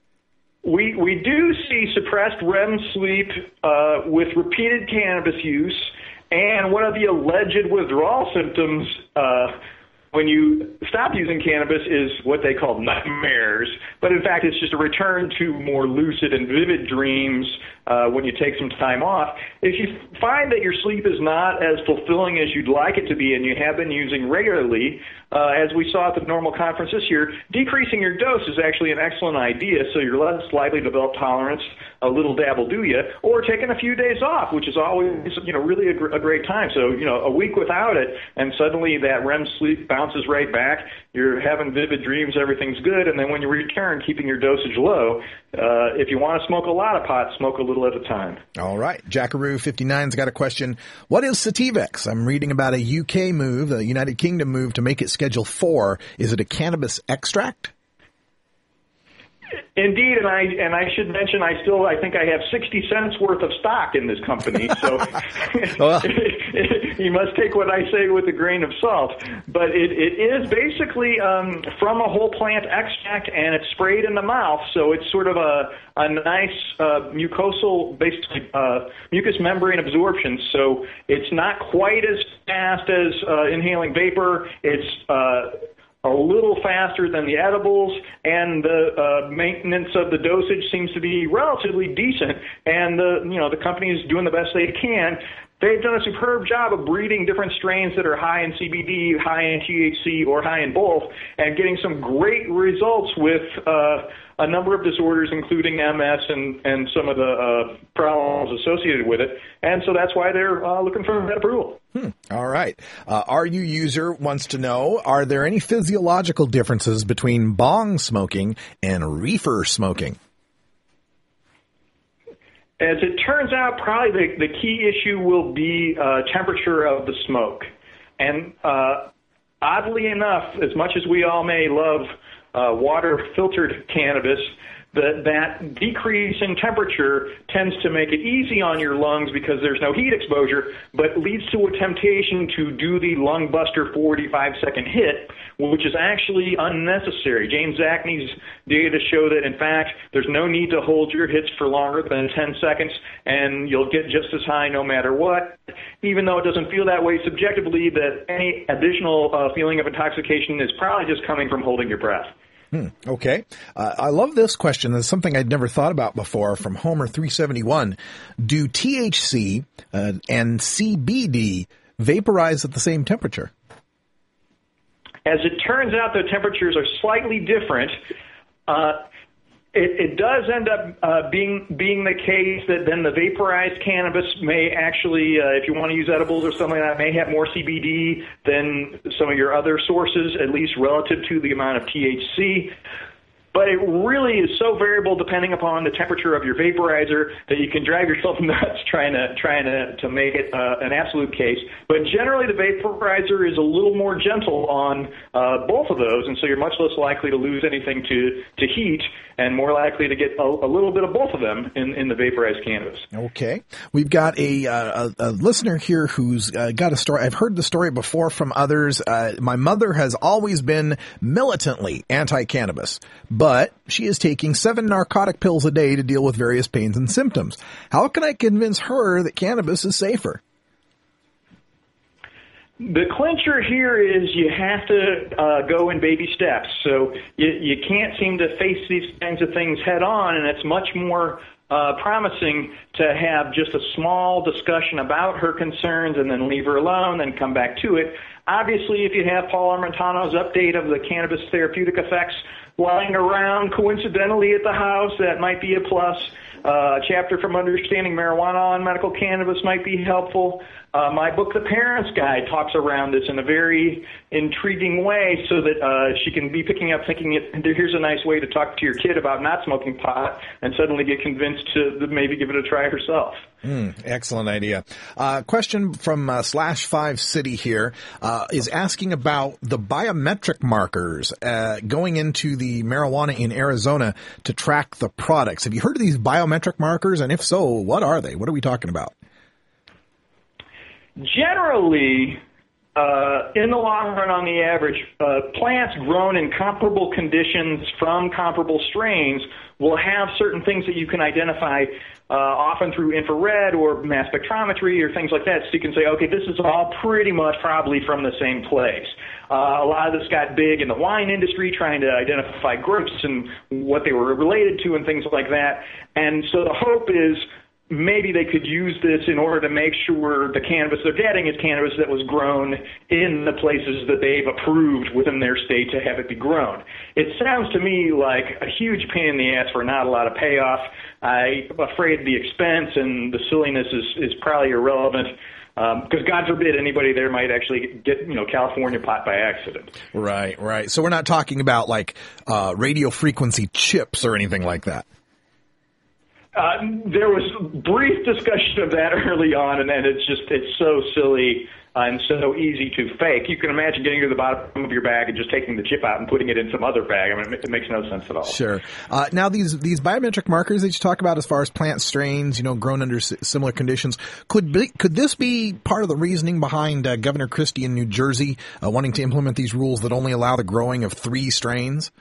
We we do see suppressed R E M sleep uh, with repeated cannabis use, and one of the alleged withdrawal symptoms uh, when you stop using cannabis is what they call nightmares. But in fact, it's just a return to more lucid and vivid dreams uh, when you take some time off. If you find that your sleep is not as fulfilling as you'd like it to be and you have been using regularly, uh, as we saw at the Normal conference this year, decreasing your dose is actually an excellent idea, so you're less likely to develop tolerance, a little dabble do ya, or taking a few days off, which is always, you know, really a, gr- a great time. So, you know, a week without it, and suddenly that R E M sleep bounces right back. You're having vivid dreams, everything's good, and then when you return, keeping your dosage low. Uh, if you want to smoke a lot of pot, smoke a little at a time. All right. Jackaroo fifty-nine's got a question. What is Sativex? I'm reading about a U K move, the United Kingdom move to make it Schedule four. Is it a cannabis extract? Indeed, and I and I should mention I still I think I have sixty cents worth of stock in this company, so well. You must take what I say with a grain of salt. But it, it is basically um, from a whole plant extract, and it's sprayed in the mouth, so it's sort of a a nice uh, mucosal, basically uh, mucous membrane absorption. So it's not quite as fast as uh, inhaling vapor. It's uh, a little faster than the edibles, and the uh, maintenance of the dosage seems to be relatively decent. And the you know the company is doing the best they can. They've done a superb job of breeding different strains that are high in C B D, high in T H C, or high in both, and getting some great results with uh, a number of disorders, including M S and, and some of the uh, problems associated with it. And so that's why they're uh, looking for that approval. Hmm. All right. Uh, R U user wants to know, are there any physiological differences between bong smoking and reefer smoking? As it turns out, probably the, the key issue will be uh, temperature of the smoke. And uh, oddly enough, as much as we all may love uh, water-filtered cannabis, the, that decrease in temperature tends to make it easy on your lungs because there's no heat exposure, but leads to a temptation to do the lung buster forty-five second hit, which is actually unnecessary. James Zachney's data show that, in fact, there's no need to hold your hits for longer than ten seconds, and you'll get just as high no matter what. Even though it doesn't feel that way subjectively, that any additional uh, feeling of intoxication is probably just coming from holding your breath. Hmm, okay. Uh, I love this question. It's something I'd never thought about before from Homer three seventy-one. Do T H C uh, and C B D vaporize at the same temperature? As it turns out, the temperatures are slightly different. Uh, it, it does end up uh, being being the case that then the vaporized cannabis may actually, uh, if you want to use edibles or something like that, may have more C B D than some of your other sources, at least relative to the amount of T H C. But it really is so variable depending upon the temperature of your vaporizer that you can drive yourself nuts trying to trying to, to make it uh, an absolute case. But generally, the vaporizer is a little more gentle on uh, both of those, and so you're much less likely to lose anything to, to heat and more likely to get a, a little bit of both of them in, in the vaporized cannabis. Okay. We've got a, uh, a, a listener here who's uh, got a story. I've heard the story before from others. Uh, my mother has always been militantly anti-cannabis, but she is taking seven narcotic pills a day to deal with various pains and symptoms. How can I convince her that cannabis is safer? The clincher here is you have to uh, go in baby steps. So you, you can't seem to face these kinds of things head on, and it's much more uh, promising to have just a small discussion about her concerns and then leave her alone, then come back to it. Obviously, if you have Paul Armentano's update of the cannabis therapeutic effects lying around coincidentally at the house, that might be a plus. Uh, a chapter from Understanding Marijuana on Medical Cannabis might be helpful. Uh, my book, The Parent's Guide, talks around this in a very intriguing way so that uh, she can be picking up thinking, it, here's a nice way to talk to your kid about not smoking pot and suddenly get convinced to maybe give it a try herself. Mm, excellent idea. Uh, question from uh, Slash Five City here uh, is asking about the biometric markers uh, going into the marijuana in Arizona to track the products. Have you heard of these biometric markers? And if so, what are they? What are we talking about? Generally, uh, in the long run, on the average, uh, plants grown in comparable conditions from comparable strains will have certain things that you can identify, uh, often through infrared or mass spectrometry or things like that. So you can say, okay, this is all pretty much probably from the same place. Uh, a lot of this got big in the wine industry, trying to identify grapes and what they were related to and things like that. And so the hope is maybe they could use this in order to make sure the cannabis they're getting is cannabis that was grown in the places that they've approved within their state to have it be grown. It sounds to me like a huge pain in the ass for not a lot of payoff. I'm afraid the expense and the silliness is, is probably irrelevant. Because um, God forbid anybody there might actually get, you know, California pot by accident. Right, right. So we're not talking about like uh, radio frequency chips or anything like that. Uh, there was brief discussion of that early on, and then it's just it's so silly uh, and so easy to fake. You can imagine getting to the bottom of your bag and just taking the chip out and putting it in some other bag. I mean, it makes no sense at all. Sure. Uh, now, these these biometric markers that you talk about as far as plant strains, you know, grown under s- similar conditions, could be, could this be part of the reasoning behind uh, Governor Christie in New Jersey uh, wanting to implement these rules that only allow the growing of three strains?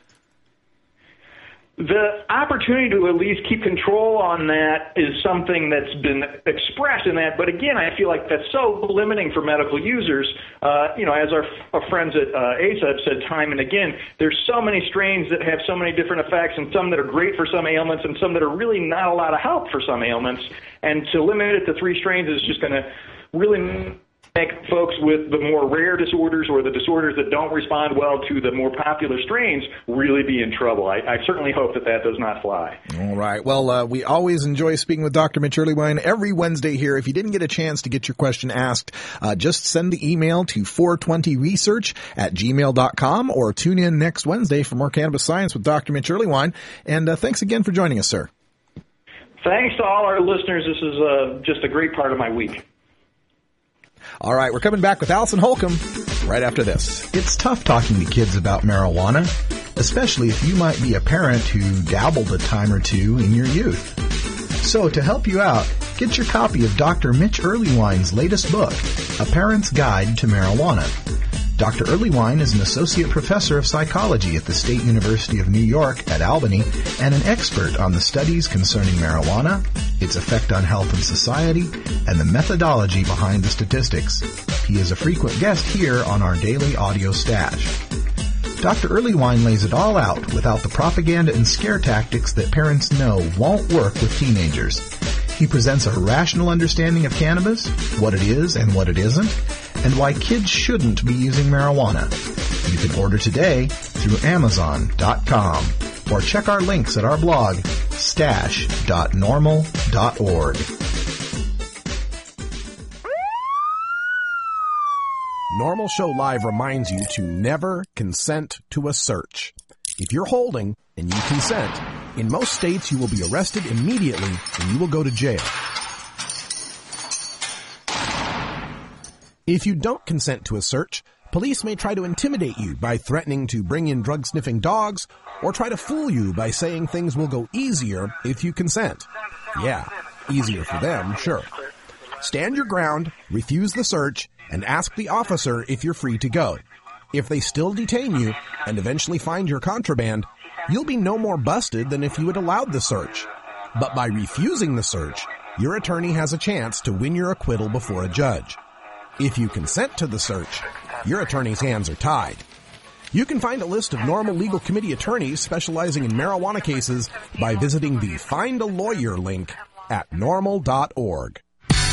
The opportunity to at least keep control on that is something that's been expressed in that, but again, I feel like that's so limiting for medical users. Uh, you know, as our, our friends at uh, A S A have said time and again, there's so many strains that have so many different effects, and some that are great for some ailments, and some that are really not a lot of help for some ailments. And to limit it to three strains is just going to really make folks with the more rare disorders or the disorders that don't respond well to the more popular strains really be in trouble. I, I certainly hope that that does not fly. All right. Well, uh, we always enjoy speaking with Doctor Mitch Earleywine every Wednesday here. If you didn't get a chance to get your question asked, uh, just send the email to four twenty research at gmail dot com or tune in next Wednesday for more Cannabis Science with Doctor Mitch Earleywine. And uh, thanks again for joining us, sir. Thanks to all our listeners. This is uh, just a great part of my week. All right, we're coming back with Allison Holcomb right after this. It's tough talking to kids about marijuana, especially if you might be a parent who dabbled a time or two in your youth. So to help you out, get your copy of Doctor Mitch Earleywine's latest book, A Parent's Guide to Marijuana. Doctor Earleywine is an associate professor of psychology at the State University of New York at Albany and an expert on the studies concerning marijuana, its effect on health and society, and the methodology behind the statistics. He is a frequent guest here on our daily audio stash. Doctor Earleywine lays it all out without the propaganda and scare tactics that parents know won't work with teenagers. He presents a rational understanding of cannabis, what it is and what it isn't, and why kids shouldn't be using marijuana. You can order today through amazon dot com or check our links at our blog, stash dot normal dot org. Normal Show Live reminds you to never consent to a search. If you're holding and you consent, in most states you will be arrested immediately and you will go to jail. If you don't consent to a search, police may try to intimidate you by threatening to bring in drug-sniffing dogs or try to fool you by saying things will go easier if you consent. Yeah, easier for them, sure. Stand your ground, refuse the search, and ask the officer if you're free to go. If they still detain you and eventually find your contraband, you'll be no more busted than if you had allowed the search. But by refusing the search, your attorney has a chance to win your acquittal before a judge. If you consent to the search, your attorney's hands are tied. You can find a list of Normal Legal Committee attorneys specializing in marijuana cases by visiting the Find a Lawyer link at normal dot org.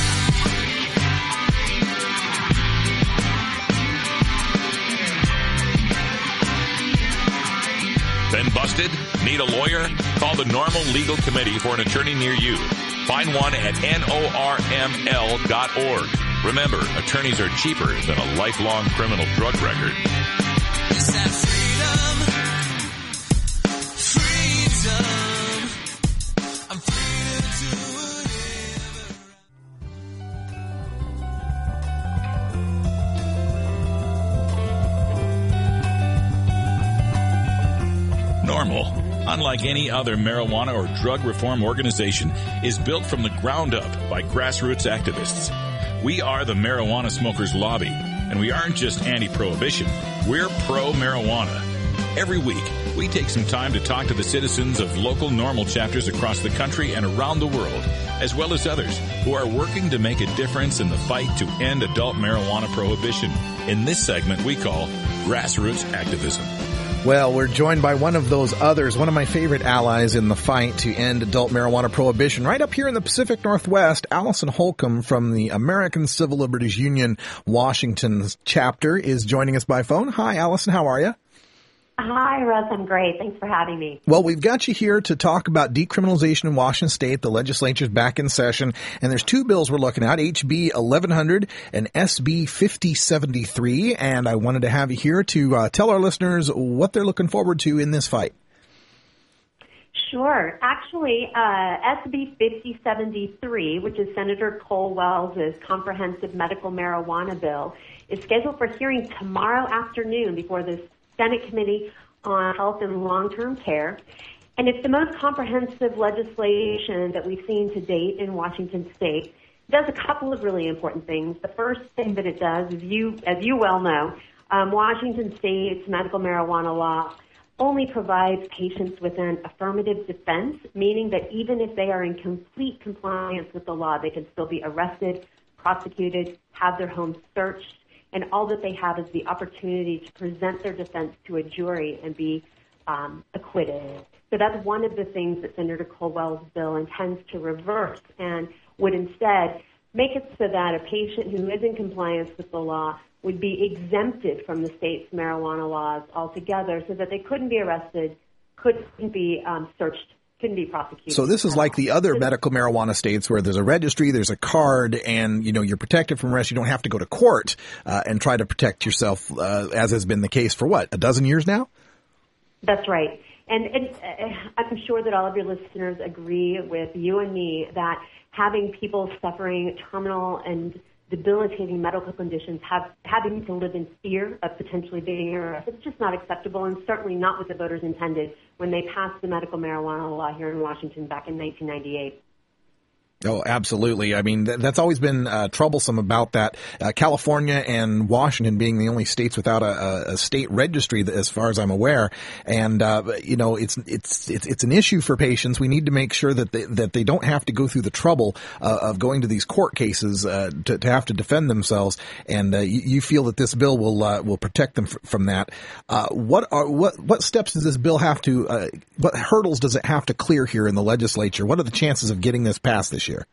Been busted? Need a lawyer? Call the Normal Legal Committee for an attorney near you. Find one at N O R M L dot org. Remember, attorneys are cheaper than a lifelong criminal drug record. It's that freedom, freedom. I'm free to do whatever. Normal, unlike any other marijuana or drug reform organization, is built from the ground up by grassroots activists. We are the Marijuana Smokers Lobby, and we aren't just anti-prohibition, we're pro-marijuana. Every week, we take some time to talk to the citizens of local Normal chapters across the country and around the world, as well as others who are working to make a difference in the fight to end adult marijuana prohibition. In this segment, we call Grassroots Activism. Well, we're joined by one of those others, one of my favorite allies in the fight to end adult marijuana prohibition. Right up here in the Pacific Northwest, Allison Holcomb from the American Civil Liberties Union Washington chapter is joining us by phone. Hi, Allison. How are you? Hi, Russ. I'm great. Thanks for having me. Well, we've got you here to talk about decriminalization in Washington State. The legislature's back in session, and there's two bills we're looking at, H B eleven hundred and S B fifty seventy-three, and I wanted to have you here to uh, tell our listeners what they're looking forward to in this fight. Sure. Actually, uh, S B fifty seventy-three, which is Senator Cole Wells' comprehensive medical marijuana bill, is scheduled for hearing tomorrow afternoon before the Senate Committee on Health and Long-Term Care. And it's the most comprehensive legislation that we've seen to date in Washington State. It does a couple of really important things. The first thing that it does, is you, as you well know, um, Washington State's medical marijuana law only provides patients with an affirmative defense, meaning that even if they are in complete compliance with the law, they can still be arrested, prosecuted, have their homes searched, and all that they have is the opportunity to present their defense to a jury and be um, acquitted. So that's one of the things that Senator Cole Wells' bill intends to reverse and would instead make it so that a patient who is in compliance with the law would be exempted from the state's marijuana laws altogether so that they couldn't be arrested, couldn't be um, searched, couldn't be prosecuted. So this is like the other medical marijuana states where there's a registry, there's a card, and, you know, you're protected from arrest. You don't have to go to court uh, and try to protect yourself, uh, as has been the case for, what, a dozen years now? That's right. And, and uh, I'm sure that all of your listeners agree with you and me that having people suffering terminal and debilitating medical conditions, have, having to live in fear of potentially being arrested, it's just not acceptable, and certainly not what the voters intended when they passed the medical marijuana law here in Washington back in nineteen ninety-eight. Oh, absolutely. I mean, th- that's always been uh, troublesome about that. Uh, California and Washington being the only states without a, a state registry, as far as I'm aware. And, uh, you know, it's, it's, it's, it's an issue for patients. We need to make sure that they, that they don't have to go through the trouble uh, of going to these court cases uh, to, to have to defend themselves. And uh, you, you feel that this bill will uh, will protect them f- from that. Uh, what are what what steps does this bill have to? Uh, what hurdles does it have to clear here in the legislature? What are the chances of getting this passed this year?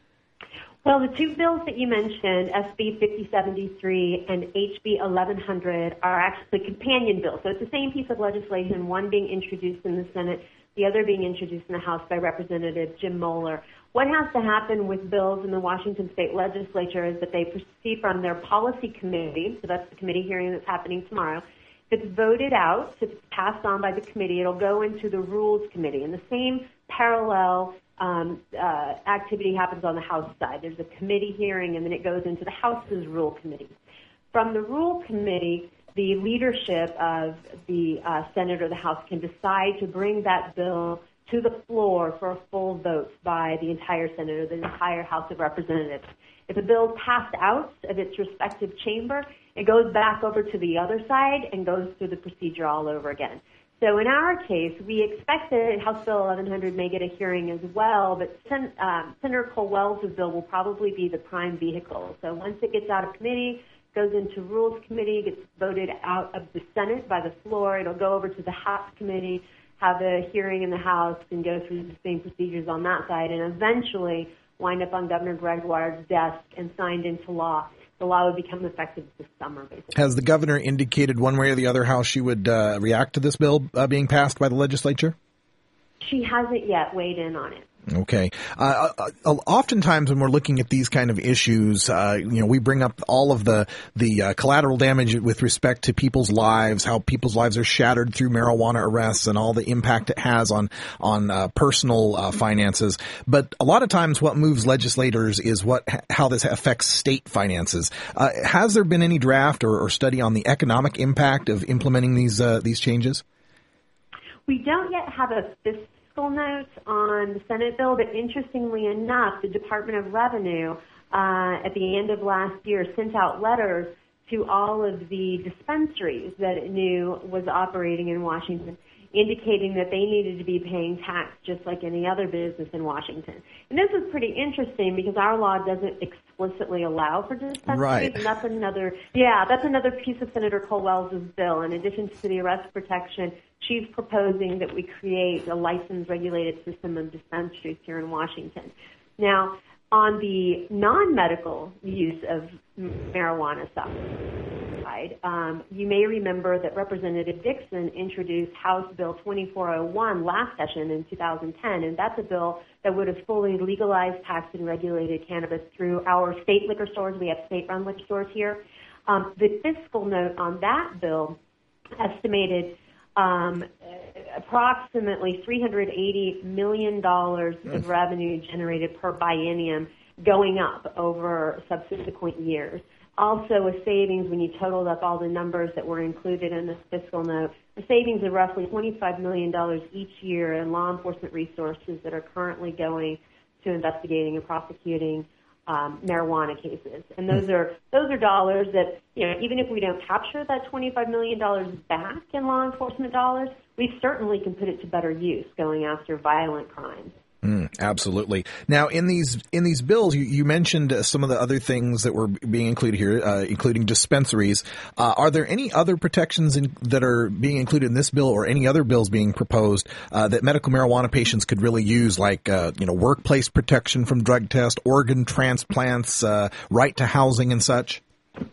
Well, the two bills that you mentioned, S B fifty seventy-three and H B eleven hundred, are actually companion bills. So it's the same piece of legislation, one being introduced in the Senate, the other being introduced in the House by Representative Jim Moeller. What has to happen with bills in the Washington State Legislature is that they proceed from their policy committee, so that's the committee hearing that's happening tomorrow. If it's voted out, if it's passed on by the committee, it'll go into the Rules Committee. And the same parallel Um, uh, activity happens on the House side. There's a committee hearing, and then it goes into the House's Rule Committee. From the Rule Committee, the leadership of the uh, Senate or the House can decide to bring that bill to the floor for a full vote by the entire Senate or the entire House of Representatives. If a bill is passed out of its respective chamber, it goes back over to the other side and goes through the procedure all over again. So in our case, we expect that House Bill eleven hundred may get a hearing as well, but Sen- um, Senator Cole Wells' bill will probably be the prime vehicle. So once it gets out of committee, goes into Rules Committee, gets voted out of the Senate by the floor, it'll go over to the House Committee, have a hearing in the House, and go through the same procedures on that side, and eventually wind up on Governor Gregoire's desk and signed into law. The law would become effective this summer, basically. Has the governor indicated one way or the other how she would uh, react to this bill uh, being passed by the legislature? She hasn't yet weighed in on it. Okay. Uh, uh, oftentimes when we're looking at these kind of issues, uh, you know, we bring up all of the, the uh, collateral damage with respect to people's lives, how people's lives are shattered through marijuana arrests and all the impact it has on, on uh, personal uh, finances. But a lot of times what moves legislators is what, how this affects state finances. Uh, has there been any draft or, or study on the economic impact of implementing these, uh, these changes? We don't yet have a fiscal notes on the Senate bill, but interestingly enough, the Department of Revenue uh, at the end of last year sent out letters to all of the dispensaries that it knew was operating in Washington, indicating that they needed to be paying tax just like any other business in Washington. And this is pretty interesting because our law doesn't explicitly allow for dispensaries. Right. And that's another, yeah, that's another piece of Senator Cole Wells' bill. In addition to the arrest protection, she's proposing that we create a licensed regulated system of dispensaries here in Washington. Now, on the non-medical use of marijuana side, um, you may remember that Representative Dixon introduced House Bill twenty-four oh one last session in two thousand ten, and that's a bill that would have fully legalized, taxed, and regulated cannabis through our state liquor stores. We have state-run liquor stores here. Um, the fiscal note on that bill estimated um, approximately three hundred eighty million dollars of revenue generated per biennium, going up over subsequent years. Also, a savings, when you totaled up all the numbers that were included in this fiscal note, a savings of roughly twenty-five million dollars each year in law enforcement resources that are currently going to investigating and prosecuting um, marijuana cases. And those are those are dollars that, you know, even if we don't capture that twenty-five million dollars back in law enforcement dollars, we certainly can put it to better use going after violent crimes. Mm, absolutely. Now, in these in these bills, you, you mentioned uh, some of the other things that were being included here, uh, including dispensaries. Uh, are there any other protections in, that are being included in this bill, or any other bills being proposed uh, that medical marijuana patients could really use, like uh, you know, workplace protection from drug test, organ transplants, uh, right to housing, and such?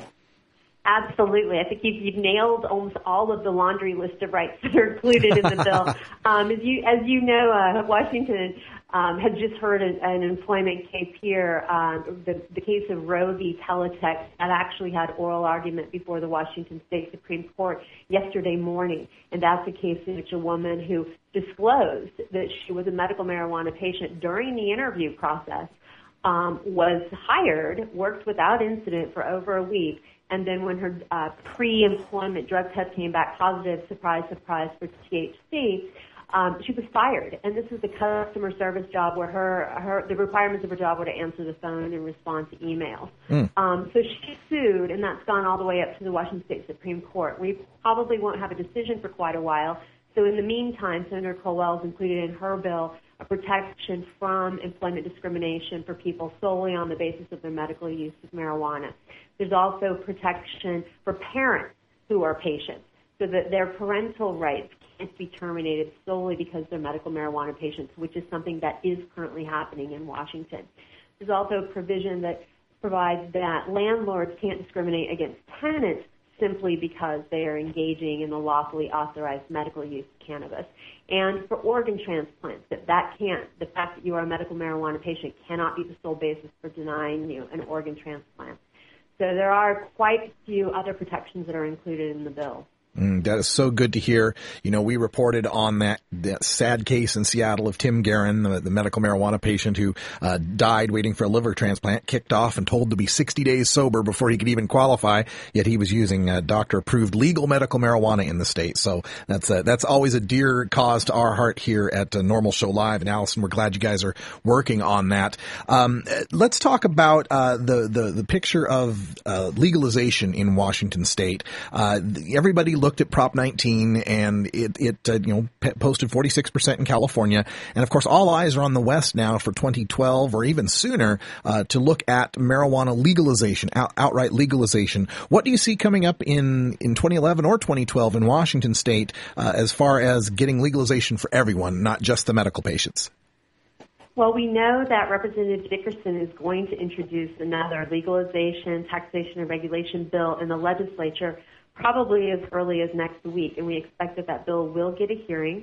Absolutely. I think you've, you've nailed almost all of the laundry list of rights that are included in the bill. Um, as you as you know, uh, Washington um, had just heard an, an employment case here, um, the, the case of Roe v. Teletech, that actually had oral argument before the Washington State Supreme Court yesterday morning. And that's a case in which a woman who disclosed that she was a medical marijuana patient during the interview process um, was hired, worked without incident for over a week, and then when her uh, pre-employment drug test came back positive, surprise, surprise, for T H C, um, she was fired. And this is a customer service job where her, her the requirements of her job were to answer the phone and respond to emails. Mm. Um, so she sued, and that's gone all the way up to the Washington State Supreme Court. We probably won't have a decision for quite a while. So in the meantime, Senator Colwell has included in her bill a protection from employment discrimination for people solely on the basis of their medical use of marijuana. There's also protection for parents who are patients, so that their parental rights can't be terminated solely because they're medical marijuana patients, which is something that is currently happening in Washington. There's also a provision that provides that landlords can't discriminate against tenants simply because they are engaging in the lawfully authorized medical use of cannabis. And for organ transplants, that that can't, the fact that you are a medical marijuana patient cannot be the sole basis for denying you an organ transplant. So there are quite a few other protections that are included in the bill. Mm, that is so good to hear. You know, we reported on that, that sad case in Seattle of Tim Guerin, the, the medical marijuana patient who uh, died waiting for a liver transplant, kicked off and told to be sixty days sober before he could even qualify, yet he was using uh, doctor-approved legal medical marijuana in the state. So that's uh, that's always a dear cause to our heart here at uh, Normal Show Live. And Allison, we're glad you guys are working on that. Um, let's talk about uh, the, the, the picture of uh, legalization in Washington State. Uh, everybody looked at Prop nineteen, and it, it uh, you know, p- posted forty-six percent in California. And of course, all eyes are on the West now for twenty twelve or even sooner uh, to look at marijuana legalization, out, outright legalization. What do you see coming up in, in twenty eleven or twenty twelve in Washington State uh, as far as getting legalization for everyone, not just the medical patients? Well, we know that Representative Dickerson is going to introduce another legalization, taxation, and regulation bill in the legislature probably as early as next week, and we expect that that bill will get a hearing.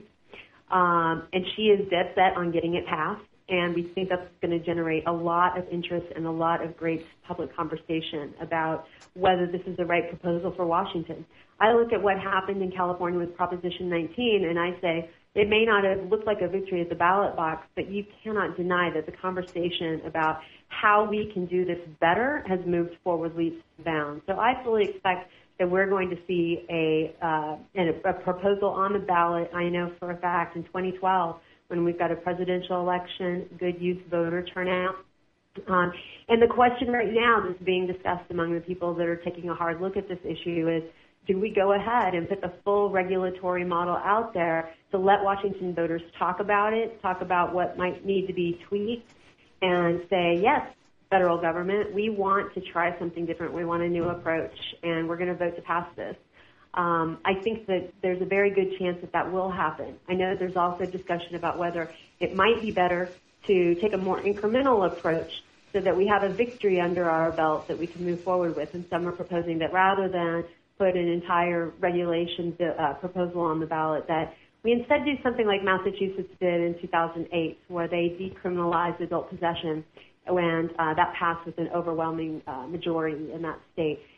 Um, and she is dead set on getting it passed, and we think that's going to generate a lot of interest and a lot of great public conversation about whether this is the right proposal for Washington. I look at what happened in California with Proposition nineteen, and I say it may not have looked like a victory at the ballot box, but you cannot deny that the conversation about how we can do this better has moved forward leaps and bounds. So I fully expect that we're going to see a, uh, a proposal on the ballot. I know for a fact in twenty twelve, when we've got a presidential election, good youth voter turnout. Um, and the question right now that's being discussed among the people that are taking a hard look at this issue is, do we go ahead and put the full regulatory model out there to let Washington voters talk about it, talk about what might need to be tweaked, and say, yes, federal government, we want to try something different. We want a new approach, and we're going to vote to pass this. Um, I think that there's a very good chance that that will happen. I know that there's also discussion about whether it might be better to take a more incremental approach so that we have a victory under our belt that we can move forward with. And some are proposing that rather than put an entire regulation uh, proposal on the ballot, that we instead do something like Massachusetts did in two thousand eight, where they decriminalized adult possession, and uh, that passed with an overwhelming uh, majority in that state.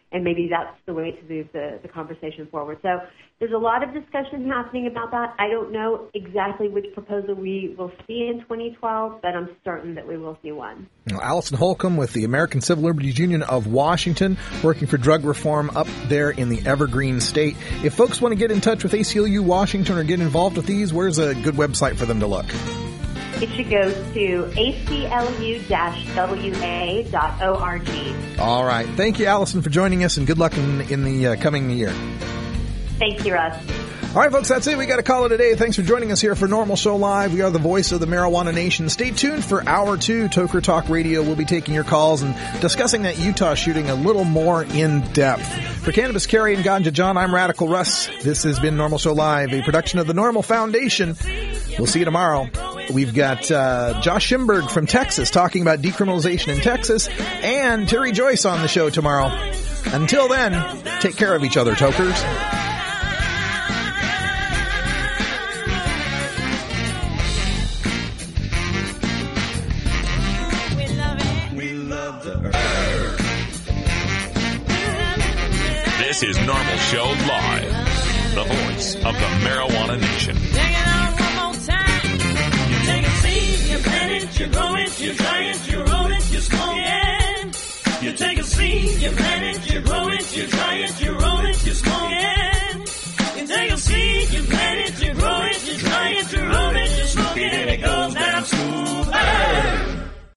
and maybe that's the way to move the, the conversation forward. So there's a lot of discussion happening about that. I don't know exactly which proposal we will see in twenty twelve, but I'm certain that we will see one. Now, Allison Holcomb with the American Civil Liberties Union of Washington, working for drug reform up there in the Evergreen State. If folks want to get in touch with A C L U Washington or get involved with these, where's a good website for them to look? It should go to A C L U W A dot org. All right. Thank you, Allison, for joining us, and good luck in, in the uh, coming year. Thank you, Russ. All right, folks, that's it. We got to call it a day. Thanks for joining us here for Normal Show Live. We are the voice of the Marijuana Nation. Stay tuned for Hour two, Toker Talk Radio. We'll be taking your calls and discussing that Utah shooting a little more in depth. For Cannabis Carrie and Ganja John, I'm Radical Russ. This has been Normal Show Live, a production of the Normal Foundation. We'll see you tomorrow. We've got uh, Josh Schimberg from Texas talking about decriminalization in Texas, and Terry Joyce on the show tomorrow. Until then, take care of each other, tokers. This is Normal Show Live, the voice of the Marijuana Nation. Take it out one more time. You take a seed, you plant it, you grow it, you dry it, you roll it, you smoke it. You take a seed, you plant it, you grow it, you dry it, you roll it, you smoke it. You take a seed, you plant